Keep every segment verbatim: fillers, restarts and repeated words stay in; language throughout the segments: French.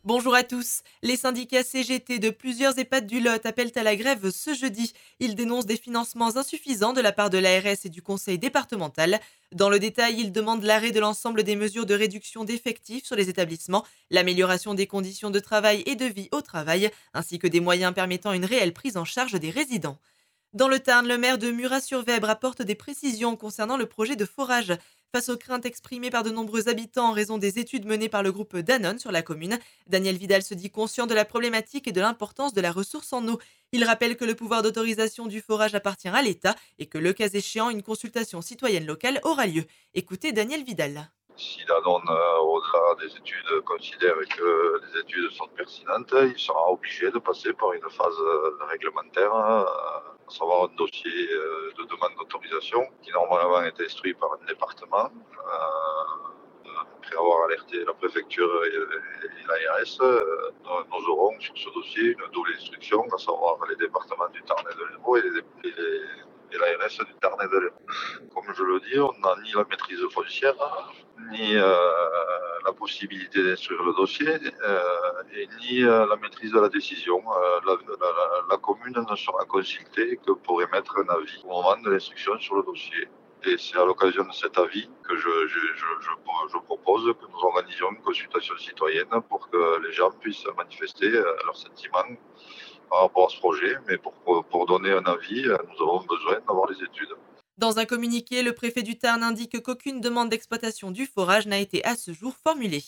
Bonjour à tous. Les syndicats C G T de plusieurs EHPAD du Lot appellent à la grève ce jeudi. Ils dénoncent des financements insuffisants de la part de l'A R S et du conseil départemental. Dans le détail, ils demandent l'arrêt de l'ensemble des mesures de réduction d'effectifs sur les établissements, l'amélioration des conditions de travail et de vie au travail, ainsi que des moyens permettant une réelle prise en charge des résidents. Dans le Tarn, le maire de Murat-sur-Vèbre apporte des précisions concernant le projet de forage. Face aux craintes exprimées par de nombreux habitants en raison des études menées par le groupe Danone sur la commune, Daniel Vidal se dit conscient de la problématique et de l'importance de la ressource en eau. Il rappelle que le pouvoir d'autorisation du forage appartient à l'État et que, le cas échéant, une consultation citoyenne locale aura lieu. Écoutez Daniel Vidal. Si Danone, euh, au-delà des études, considère que les études sont pertinentes, il sera obligé de passer par une phase euh, réglementaire, euh, à savoir un dossier euh, de demande d'autorisation qui normalement est instruit par un département. Euh, après avoir alerté la préfecture et, et l'A R S, euh, nous aurons sur ce dossier une double instruction, à savoir les départements du Tarn et de l'Hérault et, les, et, les, et l'A R S du Tarn et de l'Hérault. Comme je le dis, on n'a ni la maîtrise foncière, ni euh, la possibilité d'instruire le dossier, euh, et ni euh, la maîtrise de la décision. Euh, la, la, la commune ne sera consultée que pour émettre un avis au moment de l'instruction sur le dossier. Et c'est à l'occasion de cet avis que je, je, je, je, je propose que nous organisions une consultation citoyenne pour que les gens puissent manifester leurs sentiments par rapport à ce projet. Mais pour, pour donner un avis, nous avons besoin d'avoir les études. Dans un communiqué, le préfet du Tarn indique qu'aucune demande d'exploitation du forage n'a été à ce jour formulée.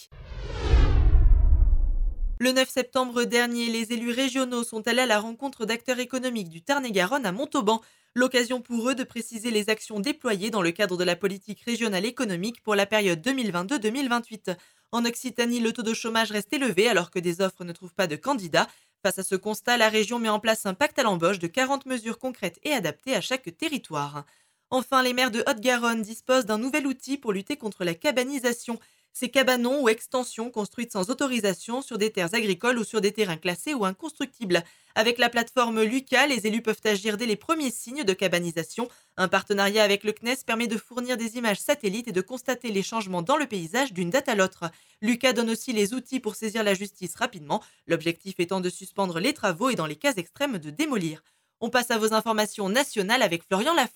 Le neuf septembre dernier, les élus régionaux sont allés à la rencontre d'acteurs économiques du Tarn-et-Garonne à Montauban. L'occasion pour eux de préciser les actions déployées dans le cadre de la politique régionale économique pour la période deux mille vingt-deux deux mille vingt-huit. En Occitanie, le taux de chômage reste élevé alors que des offres ne trouvent pas de candidats. Face à ce constat, la région met en place un pacte à l'embauche de quarante mesures concrètes et adaptées à chaque territoire. Enfin, les maires de Haute-Garonne disposent d'un nouvel outil pour lutter contre la cabanisation. Ces cabanons ou extensions construites sans autorisation sur des terres agricoles ou sur des terrains classés ou inconstructibles. Avec la plateforme Lucas, les élus peuvent agir dès les premiers signes de cabanisation. Un partenariat avec le C N E S permet de fournir des images satellites et de constater les changements dans le paysage d'une date à l'autre. Lucas donne aussi les outils pour saisir la justice rapidement, l'objectif étant de suspendre les travaux et dans les cas extrêmes de démolir. On passe à vos informations nationales avec Florian Lafont.